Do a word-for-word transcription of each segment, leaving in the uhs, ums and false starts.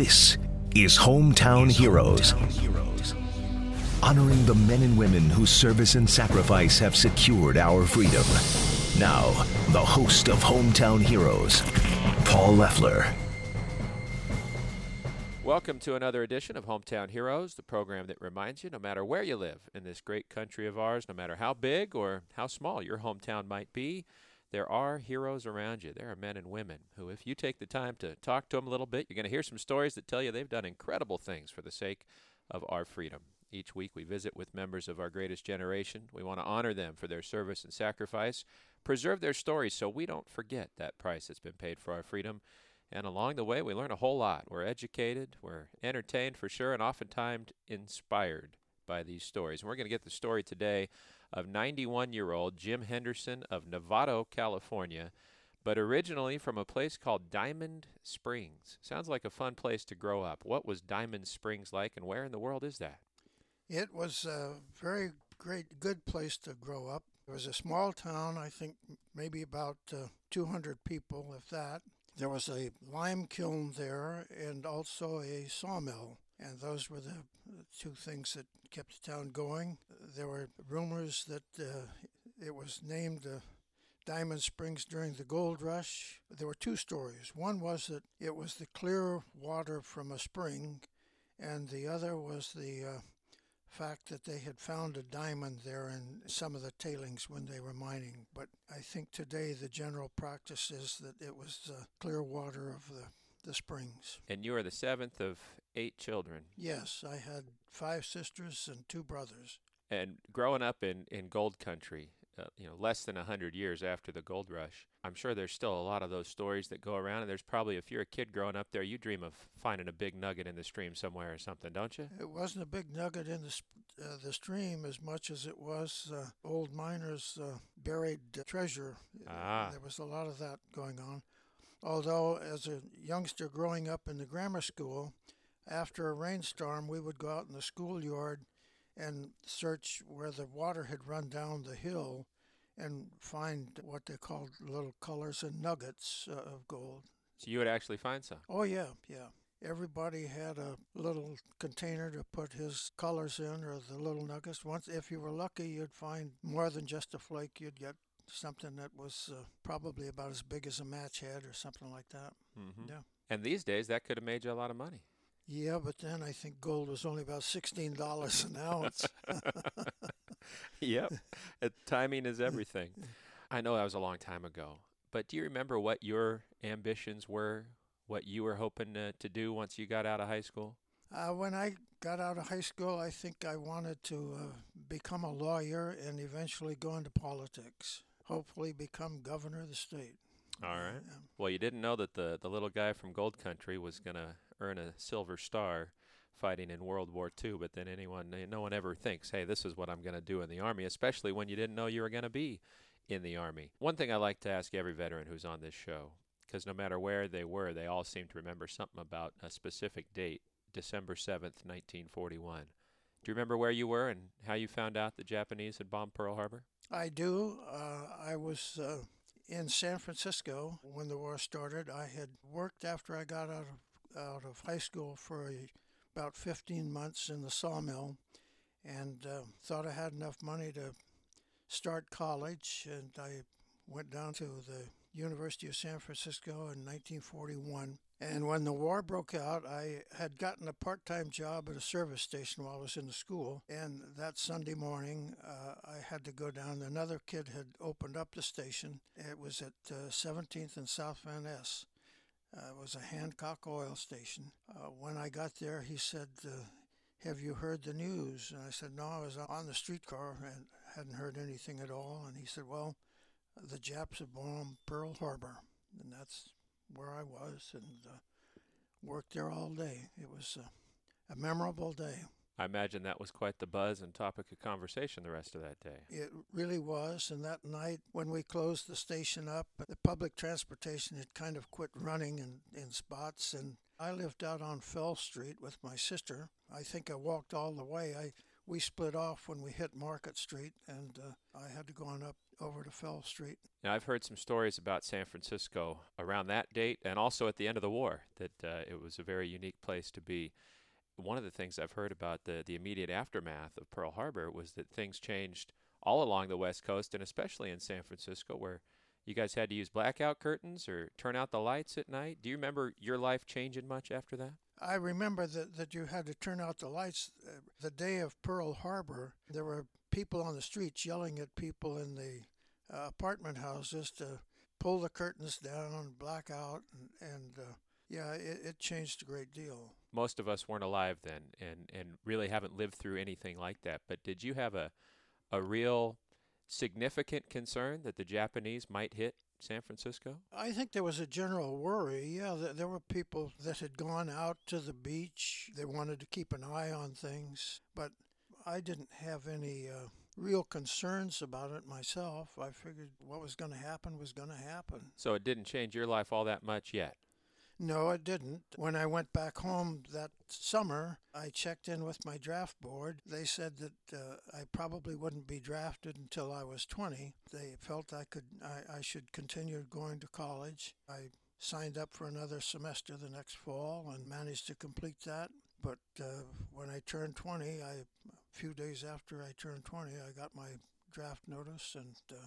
This is Hometown Heroes. Honoring the men and women whose service and sacrifice have secured our freedom. Now, the host of Hometown Heroes, Paul Leffler. Welcome to another edition of Hometown Heroes, the program that reminds you no matter where you live in this great country of ours, no matter how big or how small your hometown might be, there are heroes around you. There are men and women who, if you take the time to talk to them a little bit, you're going to hear some stories that tell you they've done incredible things for the sake of our freedom. Each week we visit with members of our greatest generation. We want to honor them for their service and sacrifice, preserve their stories so we don't forget that price that's been paid for our freedom. And along the way, we learn a whole lot. We're educated, we're entertained for sure, and oftentimes inspired by these stories. And we're going to get the story today of ninety-one-year-old Jim Henderson of Novato, California, but originally from a place called Diamond Springs. Sounds like a fun place to grow up. What was Diamond Springs like, and where in the world is that? It was a very great, good place to grow up. It was a small town, I think maybe about uh, two hundred people, if that. There was a lime kiln there and also a sawmill, and those were the two things that kept the town going. There were rumors that uh, it was named uh, Diamond Springs during the gold rush. There were two stories. One was that it was the clear water from a spring, and the other was the uh, fact that they had found a diamond there in some of the tailings when they were mining. But I think today the general practice is that it was uh, clear water of the, the springs. And you are the seventh of eight children. Yes, I had five sisters and two brothers. And growing up in, in gold country, uh, you know, less than one hundred years after the gold rush, I'm sure there's still a lot of those stories that go around. And there's probably, if you're a kid growing up there, you dream of finding a big nugget in the stream somewhere or something, don't you? It wasn't a big nugget in the, uh, the stream as much as it was uh, old miners' uh, buried uh, treasure. Ah. There was a lot of that going on. Although, as a youngster growing up in the grammar school, after a rainstorm, we would go out in the schoolyard and search where the water had run down the hill and find what they called little colors and nuggets uh, of gold. So you would actually find some? Oh, yeah, yeah. Everybody had a little container to put his colors in or the little nuggets. Once, if you were lucky, you'd find more than just a flake. You'd get something that was uh, probably about as big as a match head or something like that. Mm-hmm. Yeah. And these days, that could have made you a lot of money. Yeah, but then I think gold was only about sixteen dollars an ounce. Yep. Uh, timing is everything. I know that was a long time ago, but do you remember what your ambitions were, what you were hoping uh, to do once you got out of high school? Uh, when I got out of high school, I think I wanted to uh, become a lawyer and eventually go into politics, hopefully become governor of the state. All right. Uh, Well, you didn't know that the, the little guy from Gold Country was going to earn a Silver Star fighting in World War Two, but then anyone, no one ever thinks, hey, this is what I'm going to do in the Army, especially when you didn't know you were going to be in the Army. One thing I like to ask every veteran who's on this show, because no matter where they were, they all seem to remember something about a specific date, December seventh, nineteen forty-one. Do you remember where you were and how you found out the Japanese had bombed Pearl Harbor? I do. Uh, I was uh, in San Francisco when the war started. I had worked after I got out of out of high school for a, about fifteen months in the sawmill, and uh, thought I had enough money to start college, and I went down to the University of San Francisco in nineteen forty-one. And when the war broke out, I had gotten a part-time job at a service station while I was in the school, and that Sunday morning uh, I had to go down. Another kid had opened up the station. It was at uh, seventeenth and South Van Ness. Uh, it was a Hancock oil station. Uh, when I got there, he said, uh, have you heard the news? And I said, no, I was on the streetcar and hadn't heard anything at all. And he said, well, the Japs have bombed Pearl Harbor. And that's where I was, and uh, worked there all day. It was uh, a memorable day. I imagine that was quite the buzz and topic of conversation the rest of that day. It really was, and that night when we closed the station up, the public transportation had kind of quit running in, in spots, and I lived out on Fell Street with my sister. I think I walked all the way. I we split off when we hit Market Street, and uh, I had to go on up over to Fell Street. Now, I've heard some stories about San Francisco around that date and also at the end of the war, that uh, it was a very unique place to be. One of the things I've heard about the, the immediate aftermath of Pearl Harbor was that things changed all along the West Coast, and especially in San Francisco, where you guys had to use blackout curtains or turn out the lights at night. Do you remember your life changing much after that? I remember that, that you had to turn out the lights. Uh, the day of Pearl Harbor, there were people on the streets yelling at people in the uh, apartment houses to pull the curtains down, black out, and, and uh, yeah, it, it changed a great deal. Most of us weren't alive then and, and really haven't lived through anything like that. But did you have a, a real significant concern that the Japanese might hit San Francisco? I think there was a general worry. Yeah, there were people that had gone out to the beach. They wanted to keep an eye on things, but I didn't have any uh, real concerns about it myself. I figured what was going to happen was going to happen. So it didn't change your life all that much yet? No, it didn't. When I went back home that summer, I checked in with my draft board. They said that uh, I probably wouldn't be drafted until I was twenty. They felt I could, I, I should continue going to college. I signed up for another semester the next fall and managed to complete that. But uh, when I turned twenty, I, a few days after I turned twenty, I got my draft notice and uh,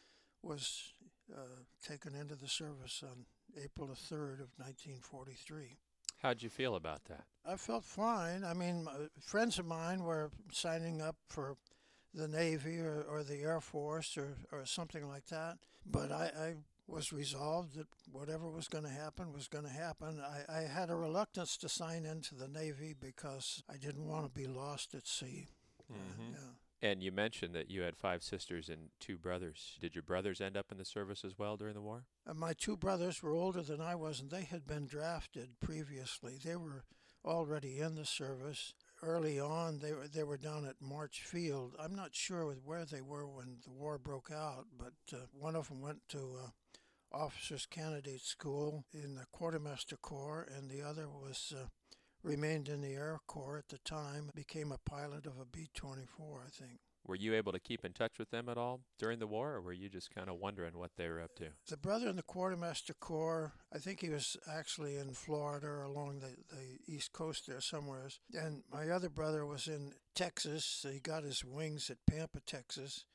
was uh, taken into the service on April the third of nineteen forty-three. How'd you feel about that? I felt fine. I mean, my, friends of mine were signing up for the Navy or, or the Air Force or, or something like that. But I, I was resolved that whatever was going to happen was going to happen. I, I had a reluctance to sign into the Navy because I didn't want to be lost at sea. Mm-hmm. Uh, yeah. And you mentioned that you had five sisters and two brothers. Did your brothers end up in the service as well during the war? Uh, my two brothers were older than I was, and they had been drafted previously. They were already in the service. Early on, they were, they were down at March Field. I'm not sure where they were when the war broke out, but uh, one of them went to uh, Officers Candidate School in the Quartermaster Corps, and the other was uh, remained in the Air Corps at the time, became a pilot of a B twenty-four, I think. Were you able to keep in touch with them at all during the war, or were you just kind of wondering what they were up to? The brother in the Quartermaster Corps, I think he was actually in Florida or along the, the East Coast there somewhere. And my other brother was in Texas. He got his wings at Pampa, Texas.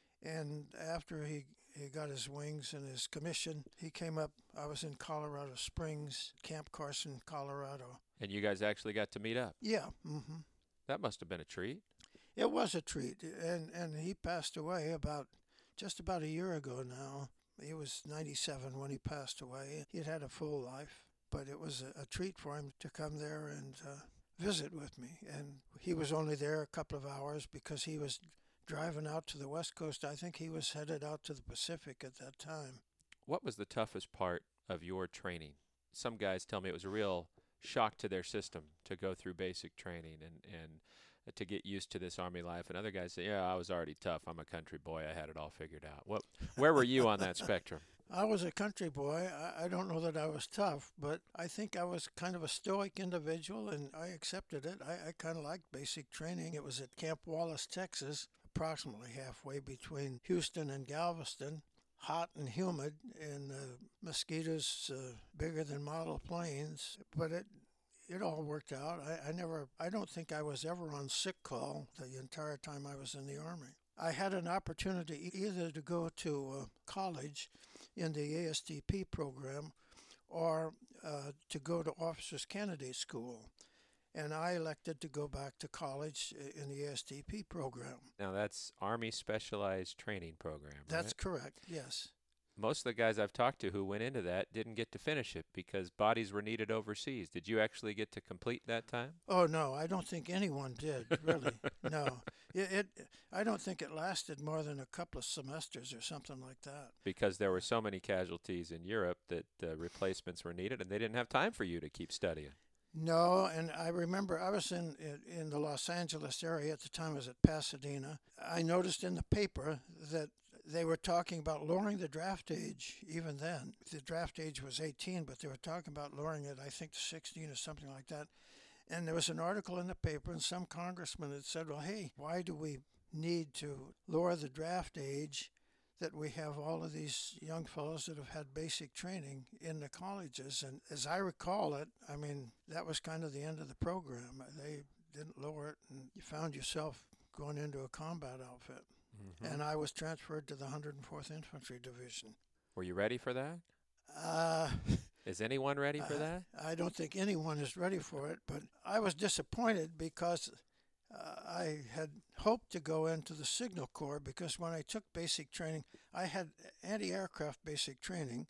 And after he, he got his wings and his commission, he came up. I was in Colorado Springs, Camp Carson, Colorado. And you guys actually got to meet up? Yeah. Mm-hmm. That must have been a treat. It was a treat, and, and he passed away about just about a year ago now. He was ninety-seven when he passed away. He'd had a full life, but it was a, a treat for him to come there and uh, visit with me. And he was only there a couple of hours because he was driving out to the West Coast. I think he was headed out to the Pacific at that time. What was the toughest part of your training? Some guys tell me it was a real shock to their system to go through basic training and, and to get used to this Army life. And other guys say, yeah, I was already tough. I'm a country boy. I had it all figured out. What, where were you on that spectrum? I was a country boy. I, I don't know that I was tough, but I think I was kind of a stoic individual, and I accepted it. I, I kind of liked basic training. It was at Camp Wallace, Texas, approximately halfway between Houston and Galveston. Hot and humid, and uh, mosquitoes uh, bigger than model planes, but it it all worked out. I, I never, I don't think I was ever on sick call the entire time I was in the Army. I had an opportunity either to go to uh, college in the A S D P program or uh, to go to Officers Candidate School. And I elected to go back to college in the A S D P program. Now, that's Army Specialized Training Program, right? That's correct, yes. Most of the guys I've talked to who went into that didn't get to finish it because bodies were needed overseas. Did you actually get to complete that time? Oh, no, I don't think anyone did, really. No. It, it, I don't think it lasted more than a couple of semesters or something like that. Because there were so many casualties in Europe that uh, replacements were needed, and they didn't have time for you to keep studying. No, and I remember I was in in the Los Angeles area at the time. I was at Pasadena. I noticed in the paper that they were talking about lowering the draft age even then. The draft age was eighteen, but they were talking about lowering it, I think, to sixteen or something like that. And there was an article in the paper, and some congressman had said, well, hey, why do we need to lower the draft age that we have all of these young fellows that have had basic training in the colleges? And as I recall it, I mean, that was kind of the end of the program. They didn't lower it, and you found yourself going into a combat outfit. Mm-hmm. And I was transferred to the one hundred fourth Infantry Division. Were you ready for that? Uh, is anyone ready for uh, that? I don't think anyone is ready for it, but I was disappointed because uh, I had hoped to go into the Signal Corps, because when I took basic training, I had anti-aircraft basic training,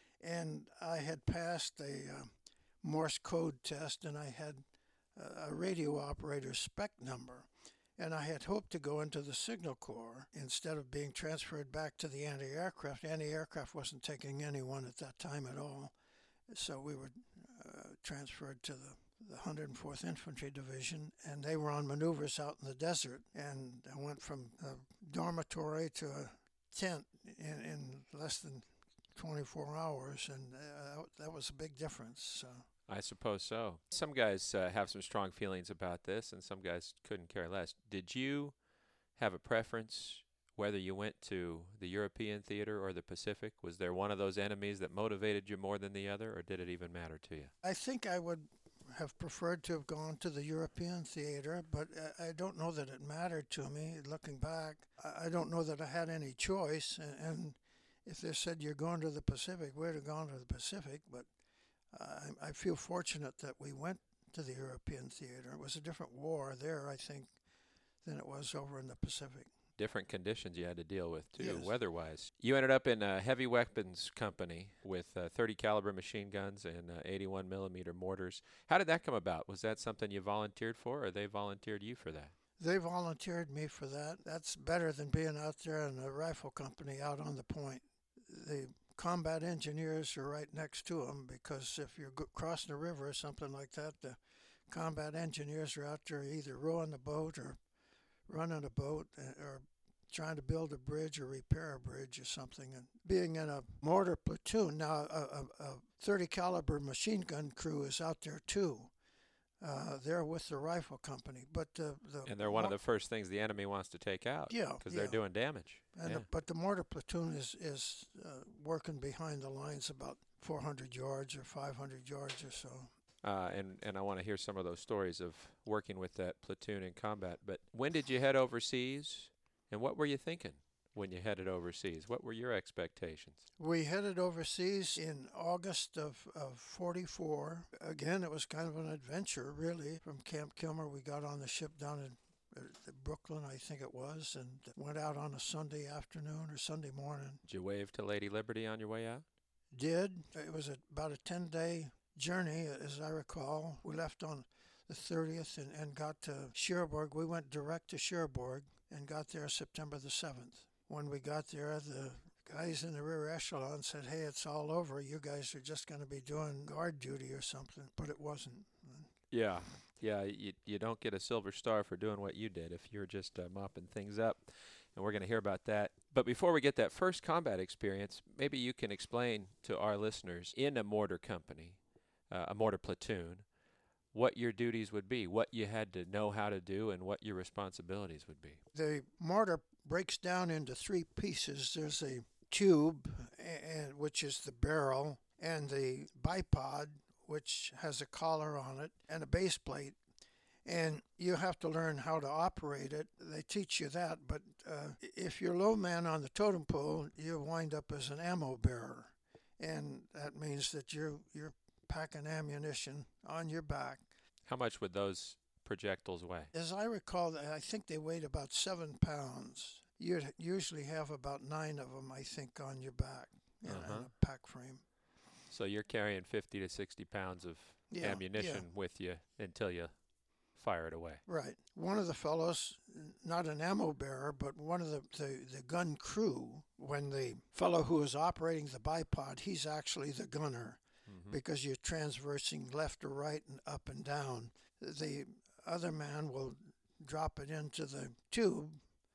and I had passed a uh, Morse code test, and I had uh, a radio operator spec number. And I had hoped to go into the Signal Corps instead of being transferred back to the anti-aircraft. Anti-aircraft wasn't taking anyone at that time at all. So we were uh, transferred to the, the one hundred fourth Infantry Division, and they were on maneuvers out in the desert. And I went from a dormitory to a tent in, in less than twenty-four hours, and uh, that was a big difference. So. I suppose so. Some guys uh, have some strong feelings about this, and some guys couldn't care less. Did you have a preference whether you went to the European theater or the Pacific? Was there one of those enemies that motivated you more than the other, or did it even matter to you? I think I would have preferred to have gone to the European theater, but I don't know that it mattered to me. Looking back, I don't know that I had any choice, and if they said you're going to the Pacific, we'd have gone to the Pacific, but Uh, I feel fortunate that we went to the European theater. It was a different war there, I think, than it was over in the Pacific. Different conditions you had to deal with, too, yes. weather-wise. You ended up in a heavy weapons company with uh, thirty caliber machine guns and uh, eighty-one millimeter mortars. How did that come about? Was that something you volunteered for, or they volunteered you for that? They volunteered me for that. That's better than being out there in a rifle company out on the point. The combat engineers are right next to them, because if you're go- crossing a river or something like that, the combat engineers are out there either rowing the boat or running a boat or trying to build a bridge or repair a bridge or something. And being in a mortar platoon, now a, a, a thirty caliber machine gun crew is out there too. Uh, they're with the rifle company, but uh, the and they're one mor- of the first things the enemy wants to take out. Yeah, because yeah. they're doing damage. And yeah. the, but the mortar platoon is is uh, working behind the lines about four hundred yards or five hundred yards or so. Uh, and and I want to hear some of those stories of working with that platoon in combat. But when did you head overseas, and what were you thinking when you headed overseas? What were your expectations? We headed overseas in August of, of forty-four. Again, it was kind of an adventure, really. From Camp Kilmer, we got on the ship down in uh, Brooklyn, I think it was, and went out on a Sunday afternoon or Sunday morning. Did you wave to Lady Liberty on your way out? Did. It was a, about a ten-day journey, as I recall. We left on the thirtieth and, and got to Cherbourg. We went direct to Cherbourg and got there September the seventh. When we got there, the guys in the rear echelon said, hey, it's all over. You guys are just going to be doing guard duty or something. But it wasn't. Yeah. Yeah, you, you don't get a Silver Star for doing what you did if you're just uh, mopping things up. And we're going to hear about that. But before we get that first combat experience, maybe you can explain to our listeners, in a mortar company, uh, a mortar platoon, what your duties would be, what you had to know how to do, and what your responsibilities would be. The mortar breaks down into three pieces. There's a tube, and, which is the barrel, and the bipod, which has a collar on it, and a base plate. And you have to learn how to operate it. They teach you that, but uh, if you're low man on the totem pole, you wind up as an ammo bearer. And that means that you're, you're packing ammunition on your back. How much would those projectiles weigh? As I recall, I think they weighed about seven pounds. You'd usually have about nine of them, I think, on your back in, uh-huh. in a pack frame. So you're carrying fifty to sixty pounds of yeah, ammunition yeah. with you until you fire it away. Right. One of the fellows, not an ammo bearer, but one of the, the, the gun crew, when the fellow who is operating the bipod, he's actually the gunner. Because you're transversing left or right and up and down. The other man will drop it into the tube,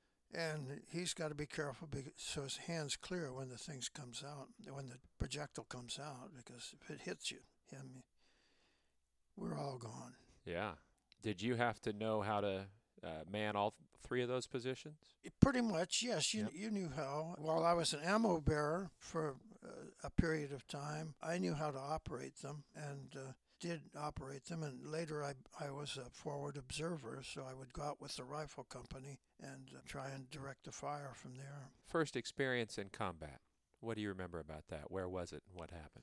and he's got to be careful because, so his hand's clear when the thing comes out, when the projectile comes out, because if it hits you, him, we're all gone. Yeah. Did you have to know how to uh, man all th- three of those positions? Pretty much, yes. You Yep. you knew how. While I was an ammo bearer for uh, a period of time, I knew how to operate them and uh, did operate them. And later, I I was a forward observer, so I would go out with the rifle company and uh, try and direct the fire from there. First experience in combat. What do you remember about that? Where was it and what happened?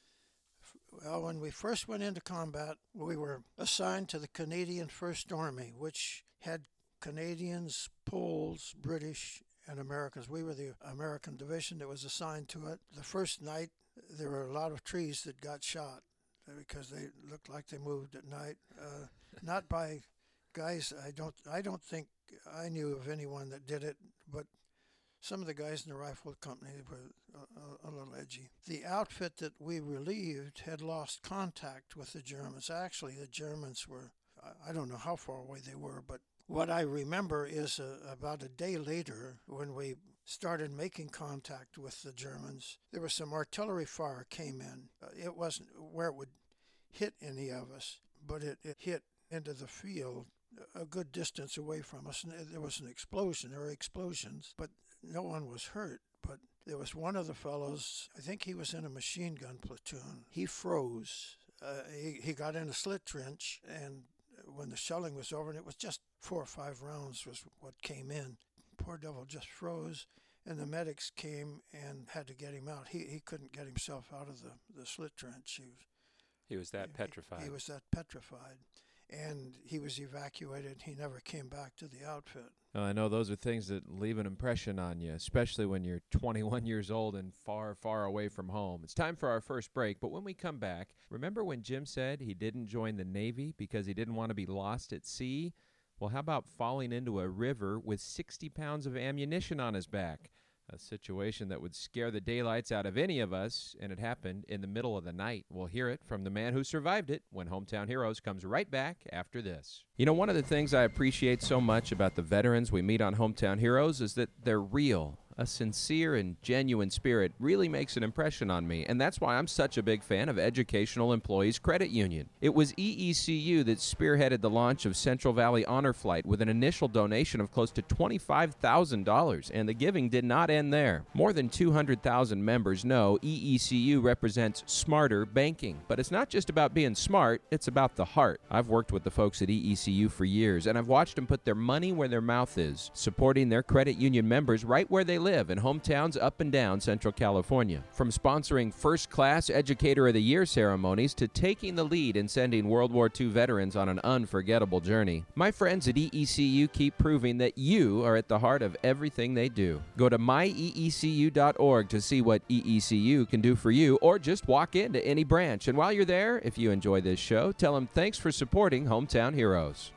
Well, when we first went into combat, we were assigned to the Canadian First Army, which had Canadians, Poles, British, and Americans. We were the American division that was assigned to it. The first night, there were a lot of trees that got shot because they looked like they moved at night. Uh, not by guys. I don't. I don't think I knew of anyone that did it, but some of the guys in the rifle company were a, a, a little edgy. The outfit that we relieved had lost contact with the Germans. Actually, the Germans were, I don't know how far away they were, but what I remember is uh, about a day later, when we started making contact with the Germans, there was some artillery fire came in. Uh, it wasn't where it would hit any of us, but it, it hit into the field a good distance away from us. And there was an explosion, there were explosions, but no one was hurt. But there was one of the fellows, I think he was in a machine gun platoon. He froze. Uh, he, he got in a slit trench, and when the shelling was over, and it was just four or five rounds was what came in. Poor devil just froze, and the medics came and had to get him out. He he couldn't get himself out of the, the slit trench. He was, He was that he, petrified. He was that petrified. And he was evacuated. He never came back to the outfit. Well, I know those are things that leave an impression on you, especially when you're twenty-one years old and far, far away from home. It's time for our first break, but when we come back, remember when Jim said he didn't join the Navy because he didn't want to be lost at sea? Well, how about falling into a river with sixty pounds of ammunition on his back? A situation that would scare the daylights out of any of us, and it happened in the middle of the night. We'll hear it from the man who survived it when Hometown Heroes comes right back after this. You know, one of the things I appreciate so much about the veterans we meet on Hometown Heroes is that they're real. A sincere and genuine spirit really makes an impression on me, and that's why I'm such a big fan of Educational Employees Credit Union. It was E E C U that spearheaded the launch of Central Valley Honor Flight with an initial donation of close to twenty-five thousand dollars, and the giving did not end there. More than two hundred thousand members know E E C U represents smarter banking, but it's not just about being smart, it's about the heart. I've worked with the folks at E E C U for years, and I've watched them put their money where their mouth is, supporting their credit union members right where they live in hometowns up and down Central California. From sponsoring first-class Educator of the Year ceremonies to taking the lead in sending World War Two veterans on an unforgettable journey, my friends at E E C U keep proving that you are at the heart of everything they do. Go to my e e c u dot org to see what E E C U can do for you, or just walk into any branch. And while you're there, if you enjoy this show, tell them thanks for supporting Hometown Heroes.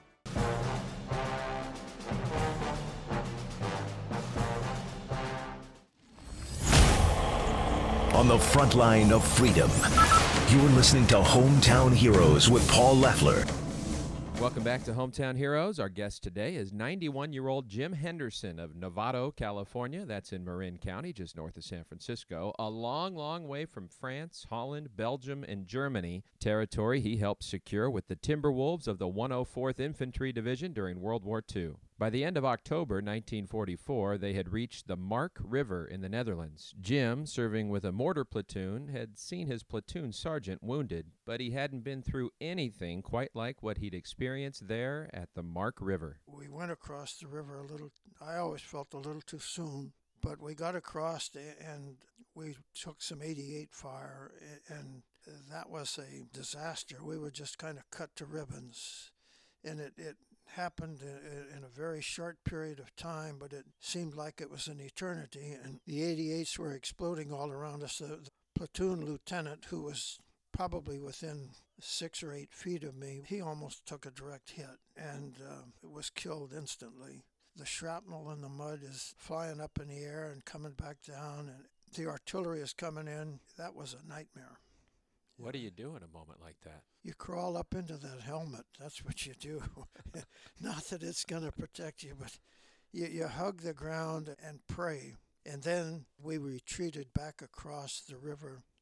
On the front line of freedom, you're listening to Hometown Heroes with Paul Leffler. Welcome back to Hometown Heroes. Our guest today is ninety-one-year-old Jim Henderson of Novato, California. That's in Marin County, just north of San Francisco. A long, long way from France, Holland, Belgium, and Germany, territory he helped secure with the Timberwolves of the one oh fourth Infantry Division during World War Two. By the end of October nineteen forty-four, they had reached the Mark River in the Netherlands. Jim, serving with a mortar platoon, had seen his platoon sergeant wounded, but he hadn't been through anything quite like what he'd experienced there at the Mark River. We went across the river a little, I always felt a little too soon, but we got across and we took some eighty-eight fire, and that was a disaster. We were just kind of cut to ribbons, and it, it happened in a very short period of time, but it seemed like it was an eternity, and the eighty-eights were exploding all around us. The, the platoon lieutenant, who was probably within six or eight feet of me, he almost took a direct hit and uh, was killed instantly. The shrapnel in the mud is flying up in the air and coming back down, and the artillery is coming in. That was a nightmare. What do you do in a moment like that? You crawl up into that helmet. That's what you do. Not that it's going to protect you, but you, you hug the ground and pray. And then we retreated back across the river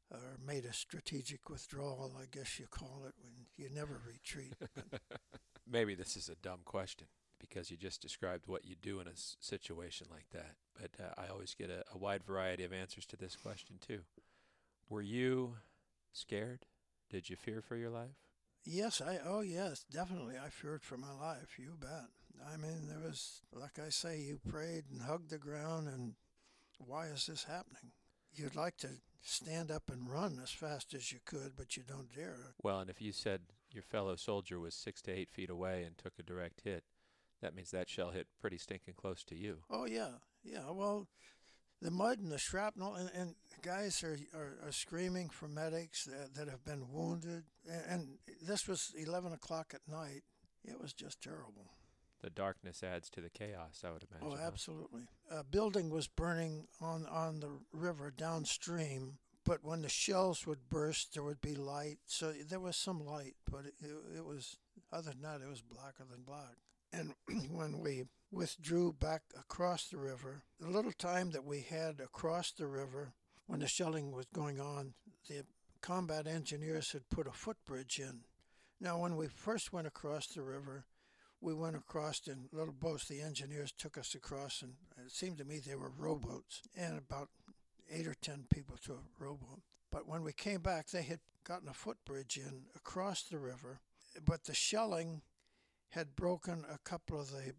or made a strategic withdrawal, I guess you call it, when you never retreat. Maybe this is a dumb question because you just described what you do in a s- situation like that. But uh, I always get a, a wide variety of answers to this question, too. Were you scared? Did you fear for your life? Yes, I, oh yes, definitely. I feared for my life, you bet. I mean, there was, like I say, you prayed and hugged the ground, and why is this happening? You'd like to stand up and run as fast as you could, but you don't dare. Well, and if you said your fellow soldier was six to eight feet away and took a direct hit, that means that shell hit pretty stinking close to you. Oh, yeah, yeah. Well, the mud and the shrapnel, and, and guys are, are, are screaming for medics that, that have been wounded. And, and this was eleven o'clock at night. It was just terrible. The darkness adds to the chaos, I would imagine. Oh, huh? absolutely. A building was burning on, on the river downstream, but when the shells would burst, there would be light. So there was some light, but it, it, it was, other than that, it was blacker than black. And when we withdrew back across the river, the little time that we had across the river when the shelling was going on, the combat engineers had put a footbridge in. Now, when we first went across the river, we went across in little boats. The engineers took us across, and it seemed to me they were rowboats, and about eight or ten people to a rowboat. But when we came back, they had gotten a footbridge in across the river, but the shelling had broken a couple of the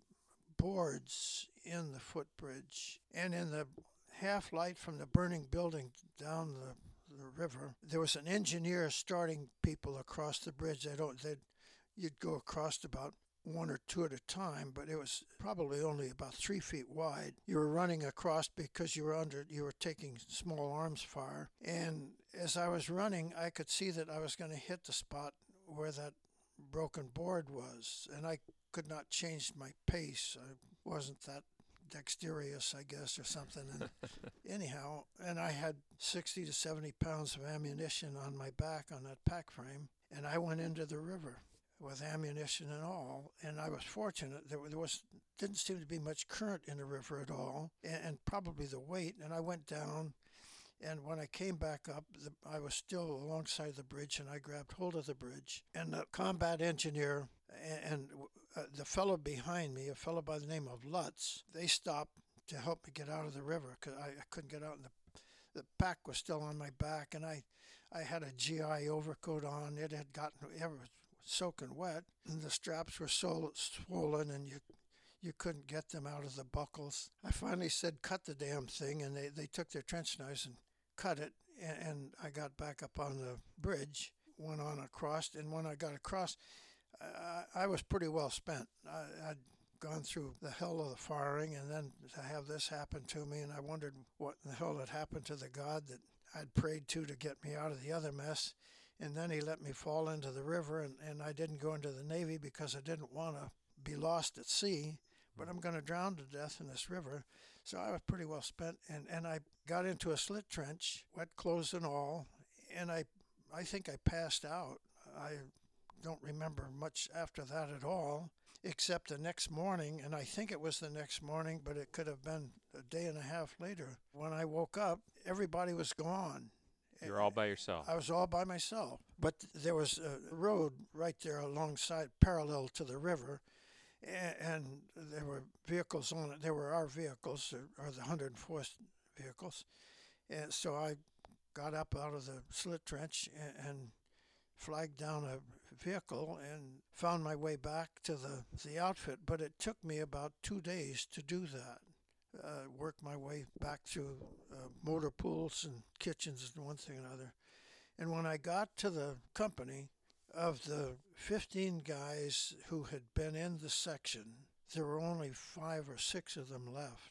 boards in the footbridge, and in the half light from the burning building down the, the river, there was an engineer starting people across the bridge. They don't, they'd, you'd go across about one or two at a time, but it was probably only about three feet wide. You were running across because you were under, you were taking small arms fire. And as I was running, I could see that I was going to hit the spot where that broken board was, and I could not change my pace. I wasn't that dexterous, I guess, or something. And anyhow, and I had sixty to seventy pounds of ammunition on my back on that pack frame, and I went into the river with ammunition and all. And I was fortunate. There, there was didn't seem to be much current in the river at all, and, and probably the weight. And I went down, and when I came back up, the, I was still alongside the bridge, and I grabbed hold of the bridge. And the combat engineer and, and uh, the fellow behind me, a fellow by the name of Lutz, they stopped to help me get out of the river because I, I couldn't get out. And the, the pack was still on my back, and I, I had a G I overcoat on. It had gotten it was soaking wet, and the straps were so swollen, and you you couldn't get them out of the buckles. I finally said, cut the damn thing, and they, they took their trench knives and cut it, and, and I got back up on the bridge, went on across, and when I got across, uh, I was pretty well spent. I, I'd gone through the hell of the firing, and then to have this happen to me, and I wondered what in the hell had happened to the God that I'd prayed to to get me out of the other mess. And then he let me fall into the river, and, and I didn't go into the Navy because I didn't want to be lost at sea, but I'm going to drown to death in this river. So I was pretty well spent, and, and I got into a slit trench, wet clothes and all, and I I think I passed out. I don't remember much after that at all, except the next morning, and I think it was the next morning, but it could have been a day and a half later. When I woke up, everybody was gone. You're all by yourself. I was all by myself. But there was a road right there alongside, parallel to the river, and there were vehicles on it. There were our vehicles, or the one hundred fourth vehicles. And so I got up out of the slit trench and flagged down a vehicle and found my way back to the, the outfit. But it took me about two days to do that. Uh, work my way back through uh, motor pools and kitchens and one thing and another. And when I got to the company, of the fifteen guys who had been in the section, there were only five or six of them left.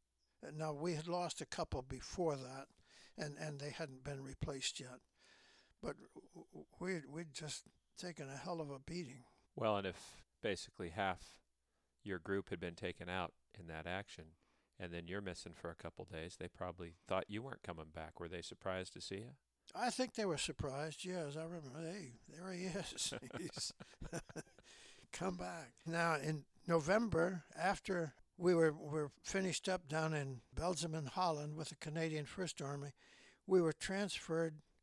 Now, we had lost a couple before that, and, and they hadn't been replaced yet. But we'd, we'd just taken a hell of a beating. Well, and if basically half your group had been taken out in that action, and then you're missing for a couple days, they probably thought you weren't coming back. Were they surprised to see you? I think they were surprised, yes. I remember, hey, there he is. He's come back. Now, in November, after we were, were finished up down in Belgium and Holland with the Canadian First Army, we were transferred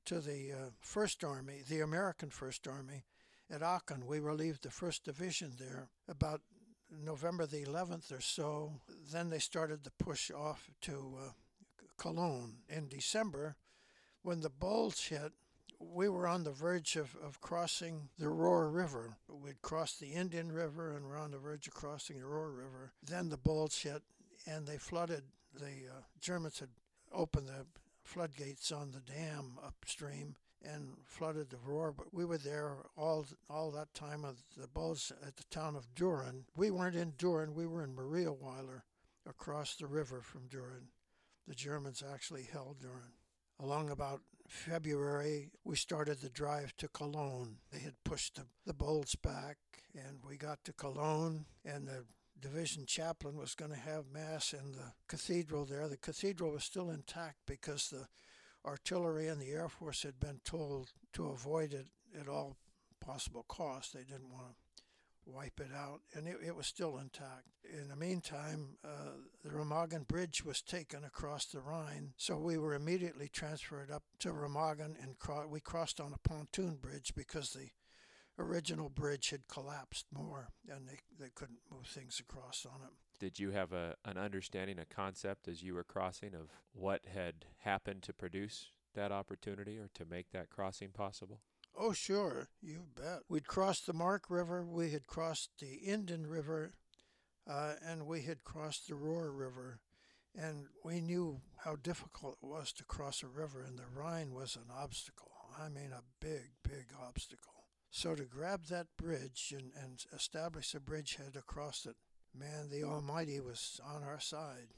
to the uh, First Army, the American First Army at Aachen. We relieved the First Division there about November the eleventh or so. Then they started to push off to uh, Cologne. In December, when the Bulge hit, we were on the verge of, of crossing the Rohr River. We'd crossed the Indian River and we're on the verge of crossing the Rohr River. Then the Bulge hit and they flooded. The uh, Germans had opened the floodgates on the dam upstream and flooded the Rohr, but we were there all all that time of the Bulge at the town of Düren. We weren't in Düren, we were in Mariaweiler across the river from Düren. The Germans actually held Düren. Along about February, we started the drive to Cologne. They had pushed the, the Bulge back, and we got to Cologne, and the division chaplain was going to have Mass in the cathedral there. The cathedral was still intact because the artillery and the Air Force had been told to avoid it at all possible costs. They didn't want to wipe it out, and it, it was still intact. In the meantime, uh, the Remagen Bridge was taken across the Rhine, so we were immediately transferred up to Remagen, and cro- we crossed on a pontoon bridge because the original bridge had collapsed more, and they, they couldn't move things across on it. Did you have a an understanding, a concept as you were crossing of what had happened to produce that opportunity or to make that crossing possible? Oh, sure, you bet. We'd crossed the Mark River, we had crossed the Indian River, uh, and we had crossed the Rohr River. And we knew how difficult it was to cross a river, and the Rhine was an obstacle. I mean, a big, big obstacle. So to grab that bridge and, and establish a bridgehead across it, man, the Almighty was on our side.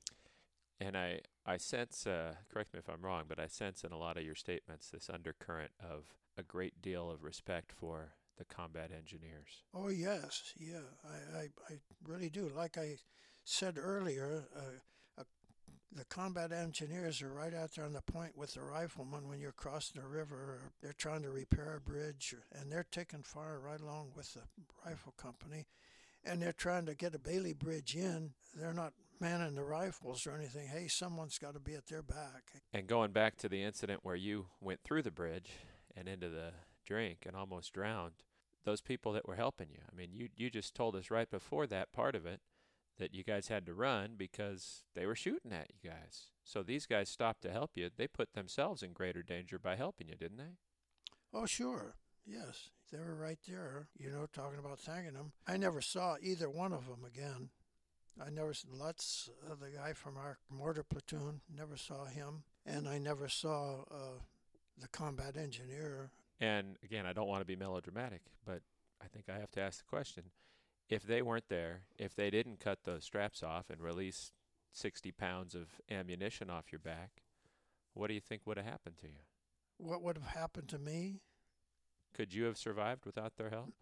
And I, I sense, uh, correct me if I'm wrong, but I sense in a lot of your statements this undercurrent of a great deal of respect for the combat engineers. Oh, yes, yeah, I, I, I really do. Like I said earlier, uh, uh, the combat engineers are right out there on the point with the riflemen when you're crossing a river, or they're trying to repair a bridge, or, and they're taking fire right along with the rifle company, and they're trying to get a Bailey Bridge in. They're not manning the rifles or anything. Hey, someone's got to be at their back. And going back to the incident where you went through the bridge and into the drink and almost drowned, those people that were helping you, I mean, you you just told us right before that part of it that you guys had to run because they were shooting at you guys. So these guys stopped to help you. They put themselves in greater danger by helping you, didn't they? Oh, sure. Yes. They were right there, you know, talking about thanking them. I never saw either one of them again. I never saw Lutz, uh, the guy from our mortar platoon, never saw him. And I never saw uh, the combat engineer. And again, I don't want to be melodramatic, but I think I have to ask the question. If they weren't there, if they didn't cut those straps off and release sixty pounds of ammunition off your back, what do you think would have happened to you? What would have happened to me? Could you have survived without their help?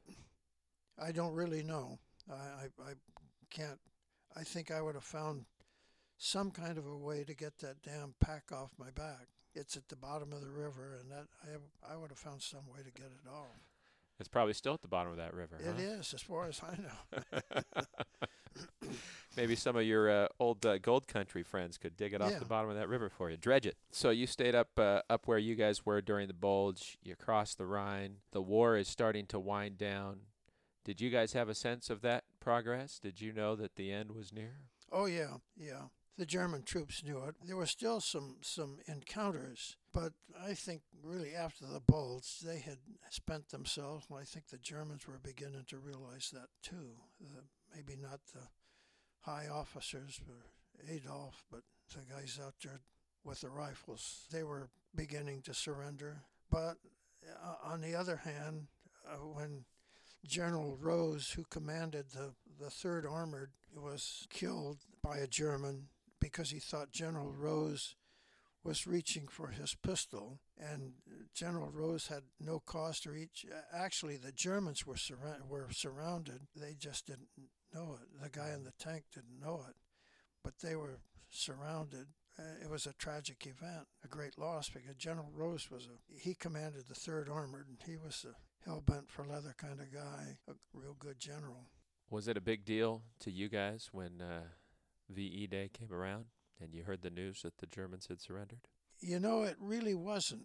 I don't really know. I, I, I can't. I think I would have found some kind of a way to get that damn pack off my back. It's at the bottom of the river, and that I, I would have found some way to get it off. It's probably still at the bottom of that river, It huh? is, as far as I know. Maybe some of your uh, old uh, Gold Country friends could dig it off Yeah. the bottom of that river for you, dredge it. So you stayed up uh, up where you guys were during the Bulge. You crossed the Rhine. The war is starting to wind down. Did you guys have a sense of that progress? Did you know that the end was near? Oh, yeah, yeah. The German troops knew it. There were still some, some encounters, but I think really after the Bulge, they had spent themselves, and I think the Germans were beginning to realize that too. Uh, maybe not the high officers, or Adolf, but the guys out there with the rifles, they were beginning to surrender. But uh, on the other hand, uh, when General Rose, who commanded the, the third Armored, was killed by a German because he thought General Rose was reaching for his pistol, and General Rose had no cause to reach. Actually, the Germans were, surra- were surrounded. They just didn't know it. The guy in the tank didn't know it, but they were surrounded. Uh, it was a tragic event, a great loss, because General Rose was a, he commanded the third Armored, and he was a hell-bent for leather kind of guy, a real good general. Was it a big deal to you guys when uh, V E Day came around and you heard the news that the Germans had surrendered? You know, it really wasn't.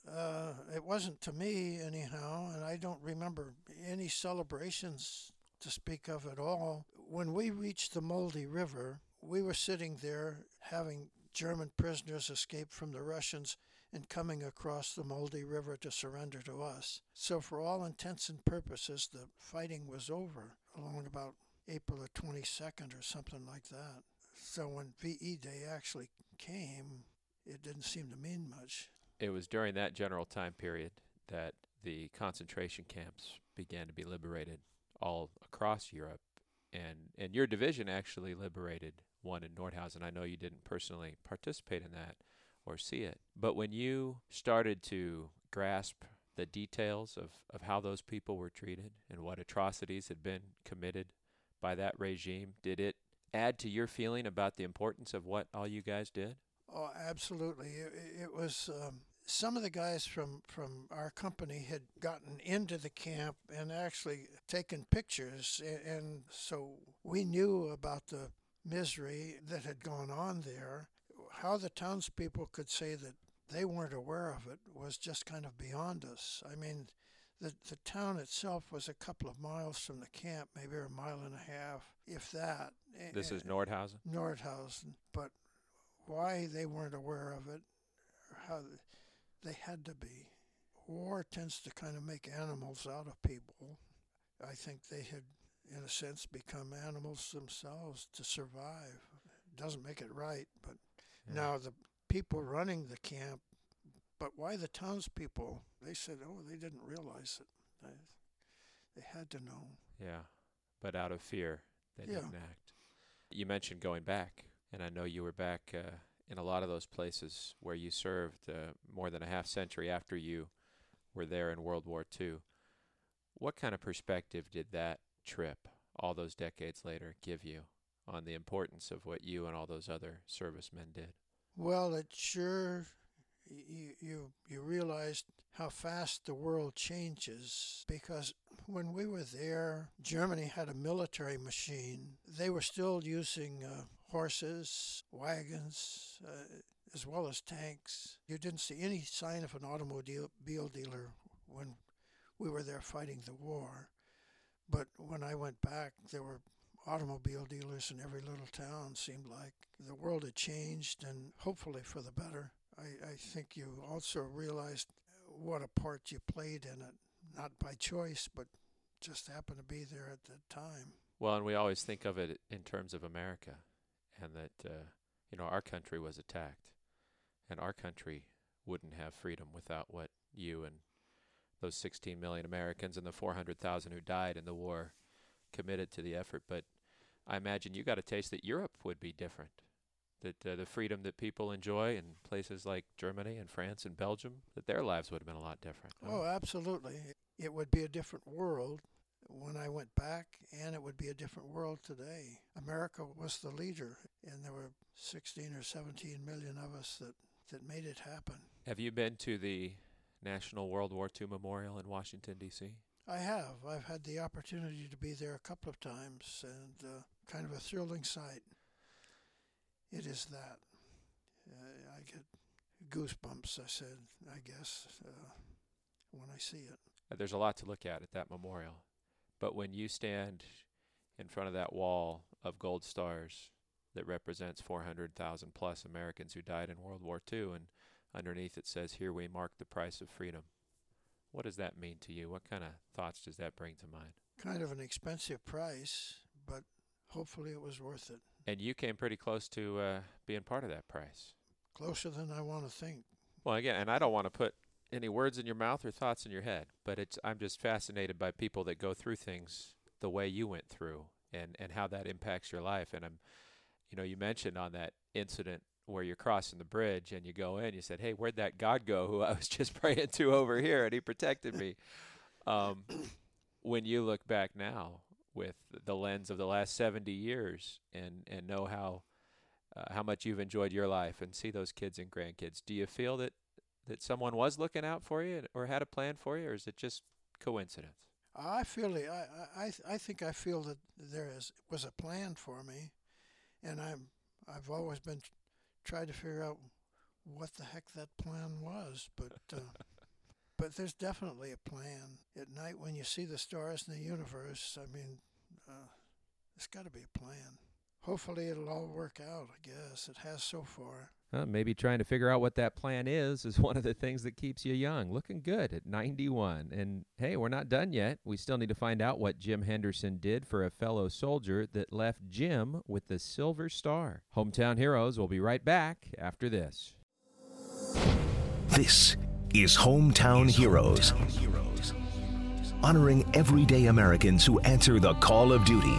Uh, it wasn't to me, anyhow, and I don't remember any celebrations to speak of at all. When we reached the Moldy River, we were sitting there having German prisoners escape from the Russians and coming across the Moldy River to surrender to us. So for all intents and purposes, the fighting was over along about April the twenty-second or something like that. So when V E Day actually came, it didn't seem to mean much. It was during that general time period that the concentration camps began to be liberated all across Europe. And, and your division actually liberated one in Nordhausen. I know you didn't personally participate in that or see it. But when you started to grasp the details of, of how those people were treated and what atrocities had been committed by that regime, did it add to your feeling about the importance of what all you guys did? Oh, absolutely. It, it was um, some of the guys from, from our company had gotten into the camp and actually taken pictures. And, and so we knew about the misery that had gone on there. How the townspeople could say that they weren't aware of it was just kind of beyond us. I mean, the, the town itself was a couple of miles from the camp, maybe a mile and a half, if that. This is Nordhausen? Nordhausen. But why they weren't aware of it, or how they had to be. War tends to kind of make animals out of people. I think they had, in a sense, become animals themselves to survive. It doesn't make it right, but yeah. Now the people running the camp, but why the townspeople? They said, oh, they didn't realize it. They, they had to know. Yeah, but out of fear, they yeah. didn't act. You mentioned going back. And I know you were back uh, in a lot of those places where you served uh, more than a half century after you were there in World War Two. What kind of perspective did that trip, all those decades later, give you on the importance of what you and all those other servicemen did? Well, it sure, you, you, you realized how fast the world changes, because when we were there, Germany had a military machine. They were still using uh, horses, wagons, uh, as well as tanks. You didn't see any sign of an automobile dealer when we were there fighting the war. But when I went back, there were automobile dealers in every little town, seemed like. The world had changed, and hopefully for the better. I, I think you also realized what a part you played in it, not by choice, but just happened to be there at that time. Well, and we always think of it in terms of America, and that, uh, you know, our country was attacked, and our country wouldn't have freedom without what you and those sixteen million Americans and the four hundred thousand who died in the war committed to the effort. But I imagine you got a taste that Europe would be different, that uh, the freedom that people enjoy in places like Germany and France and Belgium, that their lives would have been a lot different. Oh, absolutely. It would be a different world when I went back, and it would be a different world today. America was the leader, and there were sixteen or seventeen million of us that, that made it happen. Have you been to the National World War Two Memorial in Washington, D C? I have. I've had the opportunity to be there a couple of times, and uh, kind of a thrilling sight. It is that. Uh, I get goosebumps, I said, I guess, uh, when I see it. There's a lot to look at at that memorial. But when you stand in front of that wall of gold stars that represents four hundred thousand plus Americans who died in World War Two, and underneath it says, "Here we mark the price of freedom," what does that mean to you? What kind of thoughts does that bring to mind? Kind of an expensive price, but hopefully it was worth it. And you came pretty close to uh, being part of that price. Closer than I want to think. Well, again, and I don't want to put any words in your mouth or thoughts in your head, but it's I'm just fascinated by people that go through things the way you went through, and, and how that impacts your life. And I'm, you know, you mentioned on that incident where you're crossing the bridge and you go in, you said, "Hey, where'd that God go who I was just praying to over here, and he protected me?" Um, when you look back now with the lens of the last seventy years and, and know how uh, how much you've enjoyed your life and see those kids and grandkids, do you feel that, that someone was looking out for you or had a plan for you, or is it just coincidence? I feel it. I, I, I think I feel that there is was a plan for me, and I'm I've always been trying to figure out what the heck that plan was, but uh, but there's definitely a plan. At night when you see the stars in the universe, I mean, uh, there's got to be a plan. Hopefully it'll all work out, I guess. It has so far. Uh, maybe trying to figure out what that plan is is one of the things that keeps you young. Looking good at ninety-one. And hey, we're not done yet. We still need to find out what Jim Henderson did for a fellow soldier that left Jim with the Silver Star. Hometown Heroes will be right back after this. This is Hometown Heroes, honoring everyday Americans who answer the call of duty.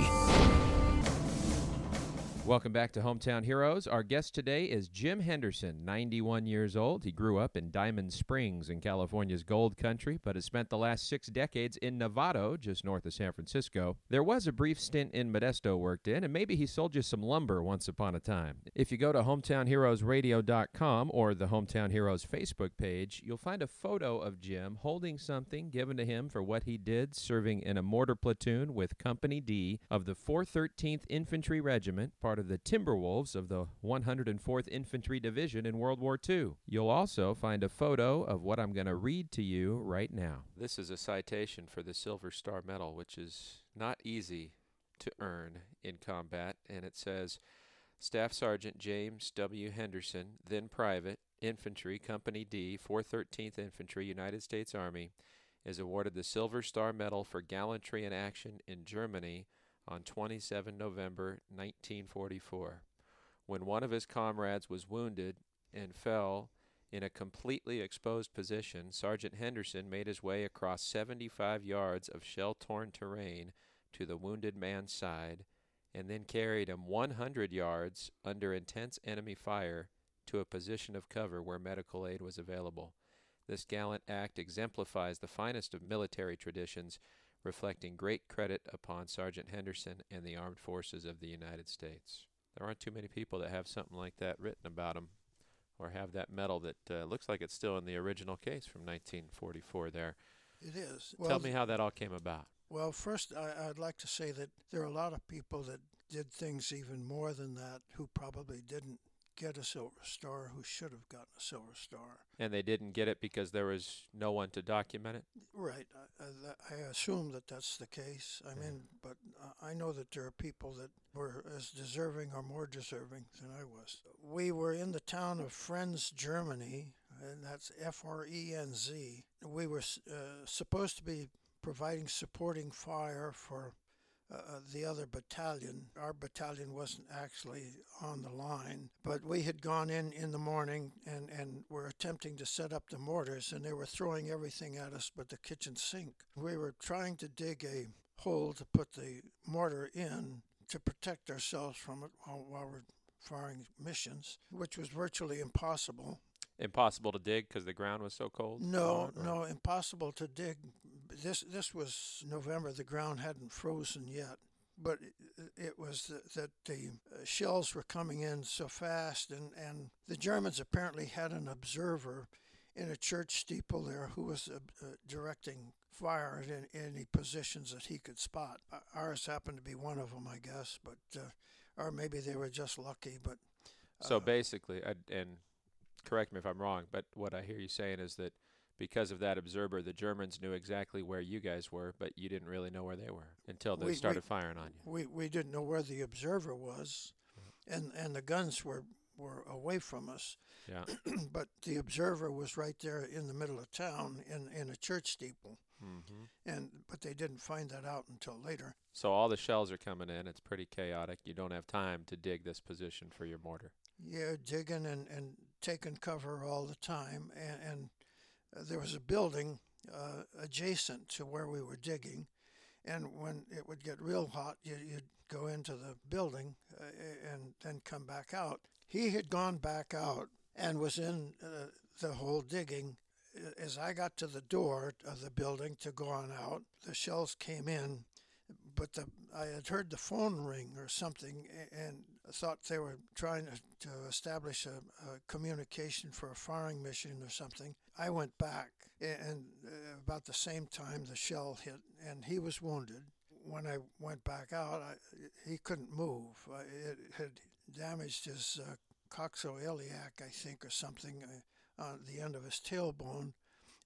Welcome back to Hometown Heroes. Our guest today is Jim Henderson, ninety-one years old. He grew up in Diamond Springs in California's Gold Country, but has spent the last six decades in Novato, just north of San Francisco. There was a brief stint in Modesto worked in, and maybe he sold you some lumber once upon a time. If you go to hometown heroes radio dot com or the Hometown Heroes Facebook page, you'll find a photo of Jim holding something given to him for what he did serving in a mortar platoon with Company D of the four thirteenth Infantry Regiment, part of the Timberwolves of the one hundred fourth Infantry Division in World War Two. You'll also find a photo of what I'm going to read to you right now. This is a citation for the Silver Star Medal, which is not easy to earn in combat, and it says, Staff Sergeant James W. Henderson, then Private, Infantry, Company D, four thirteenth Infantry, United States Army, is awarded the Silver Star Medal for gallantry in action in Germany on the twenty-seventh of November, nineteen forty-four, when one of his comrades was wounded and fell in a completely exposed position. Sergeant Henderson made his way across seventy-five yards of shell-torn terrain to the wounded man's side and then carried him one hundred yards under intense enemy fire to a position of cover where medical aid was available. This gallant act exemplifies the finest of military traditions, reflecting great credit upon Sergeant Henderson and the Armed Forces of the United States. There aren't too many people that have something like that written about them or have that medal that uh, looks like it's still in the original case from nineteen forty-four there. It is. Tell Well, me how that all came about. Well, first, I, I'd like to say that there are a lot of people that did things even more than that who probably didn't get a Silver Star who should have gotten a Silver Star. And they didn't get it because there was no one to document it? Right. I, I, I assume that that's the case. I mean, but uh, I know that there are people that were as deserving or more deserving than I was. We were in the town of Frenz, Germany, and that's F R E N Z. We were uh, supposed to be providing supporting fire for Uh, the other battalion. Our battalion wasn't actually on the line, but we had gone in in the morning and, and were attempting to set up the mortars, and they were throwing everything at us but the kitchen sink. We were trying to dig a hole to put the mortar in to protect ourselves from it while, while we're firing missions, which was virtually impossible. Impossible to dig because the ground was so cold? No, Or- no, impossible to dig. This this was November. The ground hadn't frozen yet, but it, it was that, that the uh, shells were coming in so fast, and, and the Germans apparently had an observer in a church steeple there who was uh, uh, directing fire at any, any positions that he could spot. Uh, ours happened to be one of them, I guess, but uh, or maybe they were just lucky. But uh, So basically, I, and correct me if I'm wrong, but what I hear you saying is that because of that observer, the Germans knew exactly where you guys were, but you didn't really know where they were until they We- started we- firing on you. we we didn't know where the observer was, and and the guns were were away from us. Yeah. But the observer was right there in the middle of town in, in a church steeple, Mm-hmm. and but they didn't find that out until later. So all the shells are coming in. It's pretty chaotic. You don't have time to dig this position for your mortar. Yeah, digging and, and taking cover all the time, and, and uh, there was a building uh, adjacent to where we were digging, and when it would get real hot, you, you'd go into the building uh, and then come back out. He had gone back out and was in uh, the hole digging. As I got to the door of the building to go on out, the shells came in, but the, I had heard the phone ring or something, and I thought they were trying to, to establish a, a communication for a firing mission or something. I went back, and uh, about the same time the shell hit, and he was wounded. When I went back out, I, he couldn't move. Uh, it had damaged his uh, coxoiliac, I think, or something, uh, on the end of his tailbone,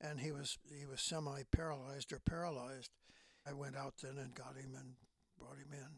and he was he was semi-paralyzed or paralyzed. I went out then and got him and brought him in.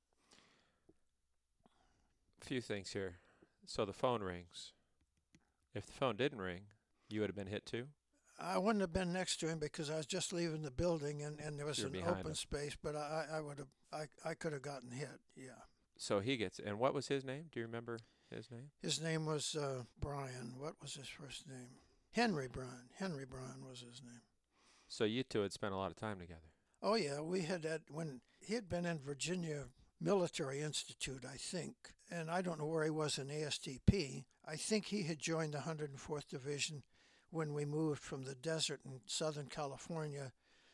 A few things here. So the phone rings. If the phone didn't ring, you would have been hit too? I wouldn't have been next to him because I was just leaving the building and, and there was You're an behind open him. space, but I, I would have I, I could have gotten hit, yeah. So he gets, and what was his name? Do you remember his name? His name was uh, Brian. What was his first name? Henry Bryan. Henry Bryan was his name. So you two had spent a lot of time together. Oh, yeah. We had, had when he had been in Virginia Military Institute, I think, and I don't know where he was in A S T P. I think he had joined the one hundred fourth Division when we moved from the desert in Southern California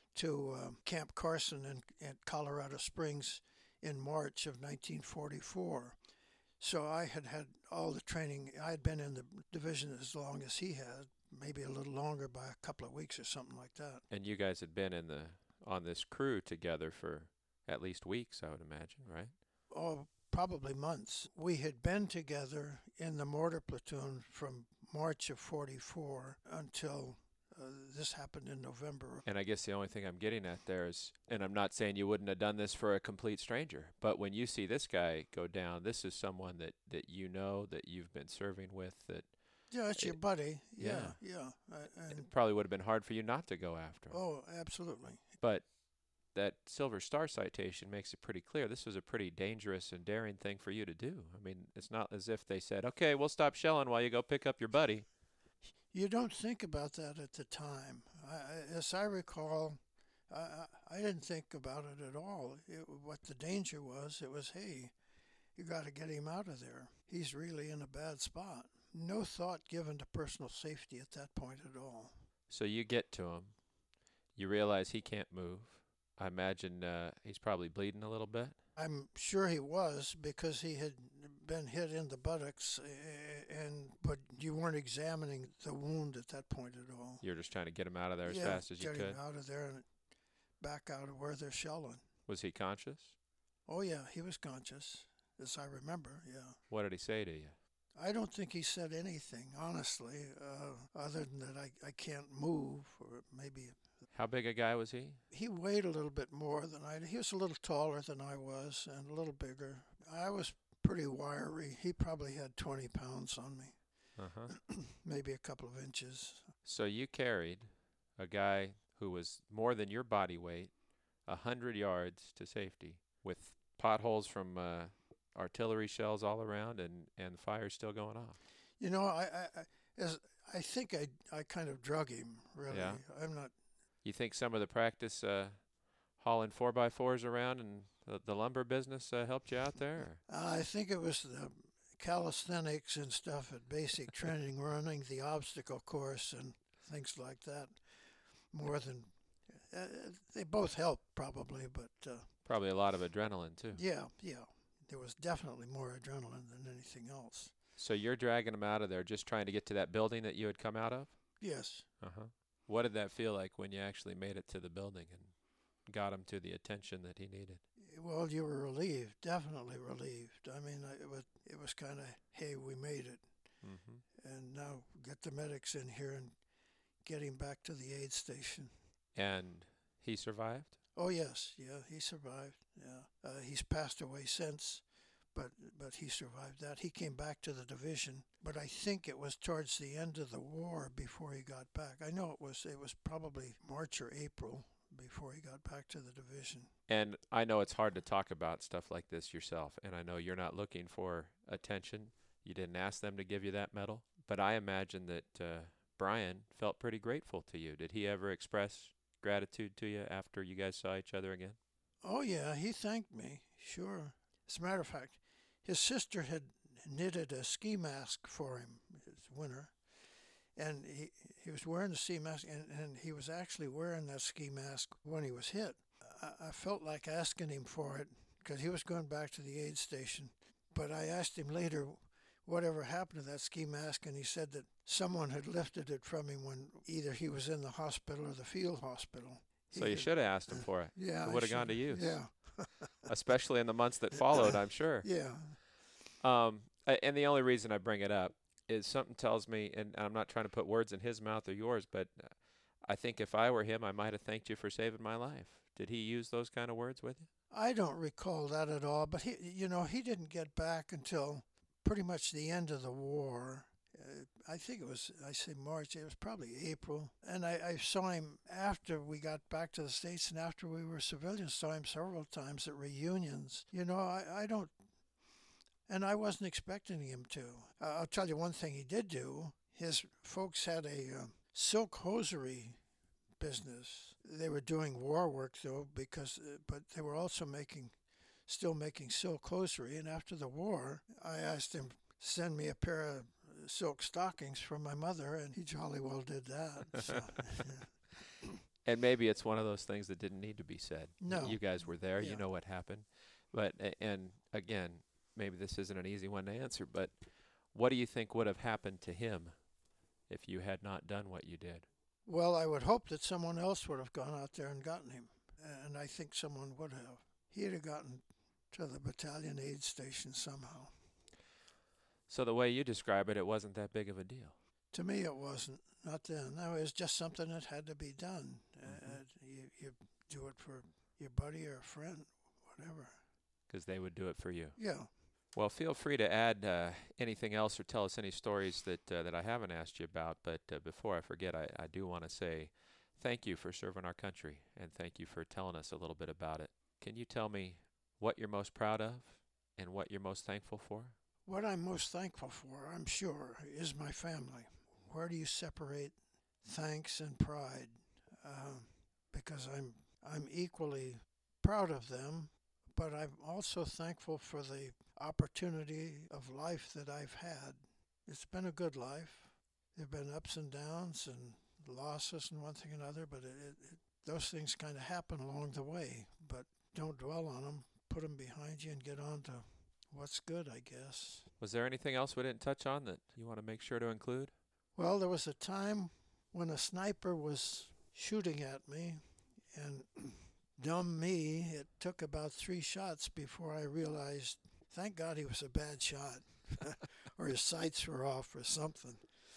to uh, Camp Carson in, in Colorado Springs in March of nineteen forty-four. So I had had all the training. I had been in the division as long as he had, maybe a little longer by a couple of weeks or something like that. And you guys had been in the on this crew together for at least weeks, I would imagine, right? Oh, probably months. We had been together in the mortar platoon from March of forty-four until uh, this happened in November. And I guess the only thing I'm getting at there is, and I'm not saying you wouldn't have done this for a complete stranger, but when you see this guy go down, this is someone that, that you know, that you've been serving with, that Yeah, it's your It- buddy. Yeah, yeah. yeah. Uh, and it probably would have been hard for you not to go after him. oh, absolutely. But that Silver Star citation makes it pretty clear this was a pretty dangerous and daring thing for you to do. I mean, it's not as if they said, okay, we'll stop shelling while you go pick up your buddy. You don't think about that at the time. I, I- as I recall, I, I I didn't think about it at all. It, what the danger was, it was, hey, you got to get him out of there. He's really in a bad spot. No thought given to personal safety at that point at all. So you get to him. You realize he can't move. I imagine uh, he's probably bleeding a little bit. I'm sure he was because he had been hit in the buttocks, uh, and but you weren't examining the wound at that point at all. You're just trying to get him out of there as yeah, fast as you get could. him out of there and back out of where they're shelling. Was he conscious? Oh yeah, he was conscious, as I remember. Yeah, What did he say to you? I don't think he said anything honestly, uh, other than that I I can't move, or maybe How big a guy was he? he weighed a little bit more than I. He was a little taller than I was and a little bigger. I was pretty wiry. He probably had twenty pounds on me, Uh-huh. maybe a couple of inches. So you carried a guy who was more than your body weight a hundred yards to safety with potholes from uh, artillery shells all around and, and fire still going off. You know, I I, I, as, I think I I kind of drug him, really. Yeah. I'm not. You think some of the practice uh, hauling four by fours around and the, the lumber business uh, helped you out there? I think it was the calisthenics and stuff at basic training, running the obstacle course and things like that, more than uh, they both helped probably, but uh, Probably a lot of adrenaline too. yeah, yeah, there was definitely more adrenaline than anything else. So you're dragging him out of there just trying to get to that building that you had come out of? Yes. Uh-huh. What did that feel like when you actually made it to the building and got him to the attention that he needed? Well, you were relieved, definitely relieved. I mean, I- it was it was kind of, hey, we made it, Mm-hmm. and now get the medics in here and get him back to the aid station. And he survived? Oh yes, yeah, he survived. Yeah, uh, he's passed away since, but but he survived that. He came back to the division, but I think it was towards the end of the war before he got back. I know it was it was probably March or April before he got back to the division. And I know it's hard to talk about stuff like this yourself, and I know you're not looking for attention. You didn't ask them to give you that medal, but I imagine that uh, Brian felt pretty grateful to you. Did he ever express gratitude to you after you guys saw each other again? Oh yeah, he thanked me. Sure. As a matter of fact, his sister had knitted a ski mask for him this winter, and he he was wearing the ski mask, and, and he was actually wearing that ski mask when he was hit. I, I felt like asking him for it because he was going back to the aid station, but I asked him later whatever happened to that ski mask, and he said that someone had lifted it from him when either he was in the hospital or the field hospital. So He you had- should have asked him for it. Yeah, It I would have gone to should've- use. Yeah, Especially in the months that followed, I'm sure. yeah. Um, a- and the only reason I bring it up is something tells me, and I'm not trying to put words in his mouth or yours, but uh, I think if I were him, I might have thanked you for saving my life. Did he use those kind of words with you? I don't recall that at all, but he, you know, he didn't get back until pretty much the end of the war. Uh, I think it was, I say March, it was probably April. And I, I saw him after we got back to the States and after we were civilians, saw him several times at reunions. You know, I, I don't, and I wasn't expecting him to. Uh, I'll tell you one thing he did do. His folks had a uh, silk hosiery business. They were doing war work though, because, uh, but they were also making, still making silk hosiery. And after the war, I asked him, send me a pair of silk stockings from my mother, and he jolly well did that. So, yeah. And maybe it's one of those things that didn't need to be said. No. You guys were there. Yeah. You know what happened. But, and again, maybe this isn't an easy one to answer, but what do you think would have happened to him if you had not done what you did? Well, I would hope that someone else would have gone out there and gotten him, and I think someone would have. He'd have gotten to the battalion aid station somehow. So the way you describe it, it wasn't that big of a deal. To me, it wasn't. Not then. No, it was just something that had to be done. Mm-hmm. Uh, you, you do it for your buddy or a friend, whatever. Because they would do it for you. Yeah. Well, feel free to add uh, anything else or tell us any stories that uh, that I haven't asked you about. But uh, before I forget, I, I do want to say thank you for serving our country, and thank you for telling us a little bit about it. Can you tell me what you're most proud of and what you're most thankful for? What I'm most thankful for, I'm sure, is my family. Where do you separate thanks and pride? Uh, because I'm I'm equally proud of them, but I'm also thankful for the opportunity of life that I've had. It's been a good life. There have been ups and downs and losses and one thing and another, but it, it, it, those things kind of happen along the way. But don't dwell on them. Put them behind you and get on to what's good, I guess. Was there anything else we didn't touch on that you want to make sure to include? Well, there was a time when a sniper was shooting at me, and dumb me, it took about three shots before I realized, thank God he was a bad shot, or his sights were off or something.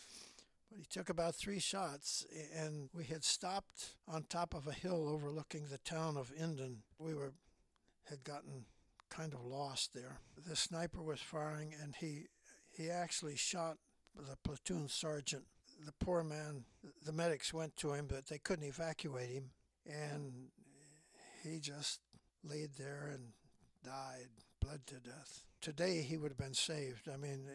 But he took about three shots, and we had stopped on top of a hill overlooking the town of Indon. We were had gotten kind of lost there. The sniper was firing, and he he actually shot the platoon sergeant. The poor man, the medics went to him, but they couldn't evacuate him, and he just laid there and died, bled to death. Today he would have been saved. I mean,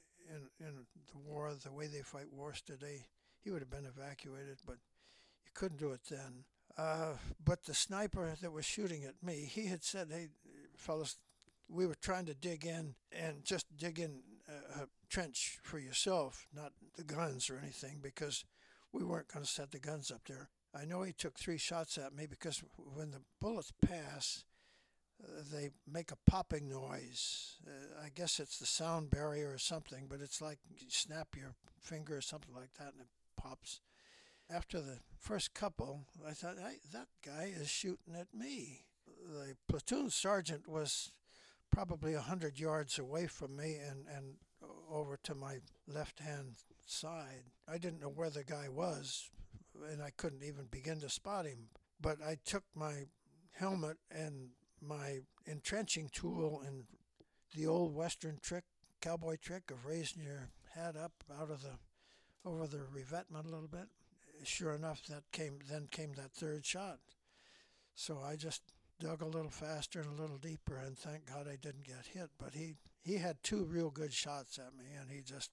in in the war, the way they fight wars today, he would have been evacuated, but you couldn't do it then. Uh, but the sniper that was shooting at me, he had said, hey, fellas, we were trying to dig in and just dig in a, a trench for yourself, not the guns or anything, because we weren't going to set the guns up there. I know he took three shots at me because when the bullets pass, uh, they make a popping noise. Uh, I guess it's the sound barrier or something, but it's like you snap your finger or something like that and it pops. After the first couple, I thought, hey, that guy is shooting at me. The platoon sergeant was probably a hundred yards away from me and, and over to my left-hand side. I didn't know where the guy was, and I couldn't even begin to spot him. But I took my helmet and my entrenching tool and the old Western trick, cowboy trick of raising your head up out of the, over the revetment a little bit. Sure enough, that came. Then came that third shot. So I just dug a little faster and a little deeper, and thank God I didn't get hit. But he, he had two real good shots at me, and he just,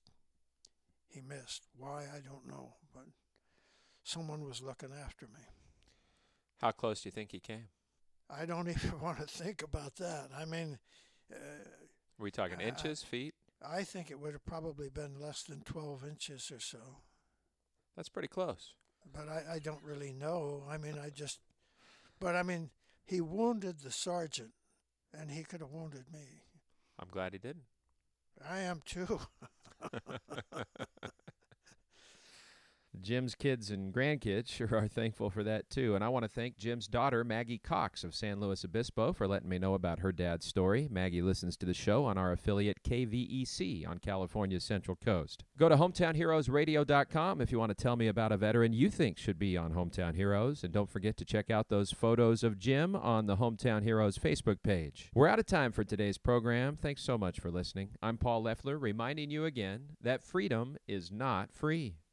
he missed. Why, I don't know, but someone was looking after me. How close do you think he came? I don't even want to think about that. I mean... Uh, Were we talking I, inches, feet? I think it would have probably been less than twelve inches or so. That's pretty close. But I, I don't really know. I mean, I just... But, I mean... He wounded the sergeant, and he could have wounded me. I'm glad he didn't. I am too. Jim's kids and grandkids sure are thankful for that, too. And I want to thank Jim's daughter, Maggie Cox of San Luis Obispo, for letting me know about her dad's story. Maggie listens to the show on our affiliate K V E C on California's Central Coast. Go to hometown heroes radio dot com if you want to tell me about a veteran you think should be on Hometown Heroes. And don't forget to check out those photos of Jim on the Hometown Heroes Facebook page. We're out of time for today's program. Thanks so much for listening. I'm Paul Leffler, reminding you again that freedom is not free.